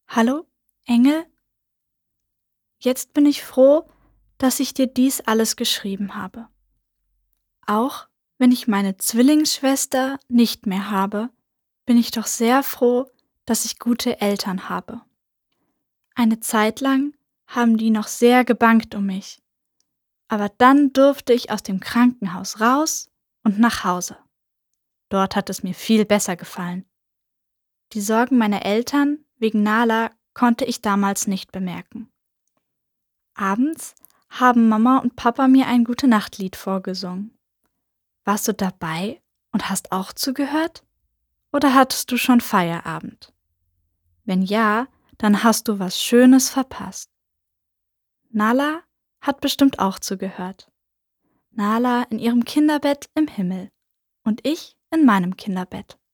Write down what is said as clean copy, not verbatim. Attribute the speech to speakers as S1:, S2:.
S1: Hallo, Engel? Jetzt bin ich froh, dass ich dir dies alles geschrieben habe. Auch wenn ich meine Zwillingsschwester nicht mehr habe, bin ich doch sehr froh, dass ich gute Eltern habe. Eine Zeit lang haben die noch sehr gebangt um mich, aber dann durfte ich aus dem Krankenhaus raus und nach Hause. Dort hat es mir viel besser gefallen. Die Sorgen meiner Eltern wegen Nala konnte ich damals nicht bemerken. Abends haben Mama und Papa mir ein Gute-Nacht-Lied vorgesungen. Warst du dabei und hast auch zugehört? Oder hattest du schon Feierabend? Wenn ja, dann hast du was Schönes verpasst. Nala hat bestimmt auch zugehört. Nala in ihrem Kinderbett im Himmel und ich in meinem Kinderbett.